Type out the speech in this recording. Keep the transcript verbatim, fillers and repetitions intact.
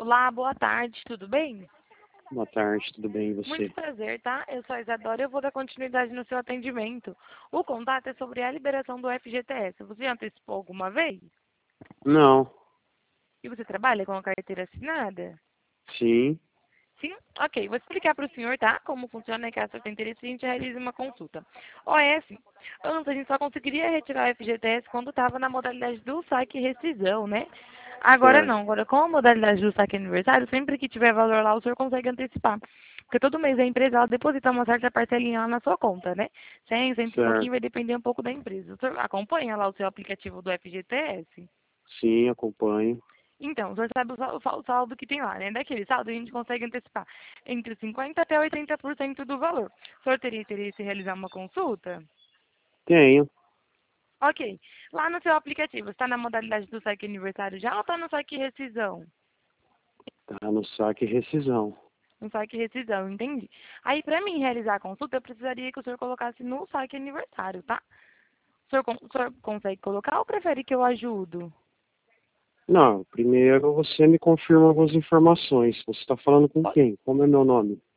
Olá, boa tarde, tudo bem? Boa tarde, tudo bem e você? Muito prazer, tá? Eu sou a Isadora e eu vou dar continuidade no seu atendimento. O contato é sobre a liberação do F G T S. Você já antecipou alguma vez? Não, E você trabalha com a carteira assinada? sim, Sim? Ok, vou explicar para o senhor, tá? Como funciona e caso o senhor tenha interesse, a gente realiza uma consulta. Ó, é assim, antes a gente só conseguiria retirar o F G T S quando estava na modalidade do saque e rescisão, né? Agora certo, não, agora com a modalidade do saque aniversário, sempre que tiver valor lá, o senhor consegue antecipar. Porque todo mês a empresa, ela deposita uma certa parcelinha lá na sua conta, né? cem, cem e pouquinho certo. vai depender um pouco da empresa. O senhor acompanha lá o seu aplicativo do F G T S? Sim, acompanho. Então, o senhor sabe o sal- o sal- o saldo que tem lá, né? Daquele saldo a gente consegue antecipar entre cinquenta por cento até oitenta por cento do valor. O senhor teria interesse em realizar uma consulta? Tenho. Ok. Lá no seu aplicativo, está na modalidade do saque aniversário já ou está no saque rescisão? Tá no saque e rescisão. No saque rescisão, entendi. Aí, para mim realizar a consulta, eu precisaria que o senhor colocasse no saque aniversário, tá? O senhor, con- o senhor consegue colocar ou prefere que eu ajudo? Não, primeiro você me confirma algumas informações. Você está falando com quem? Como é meu nome?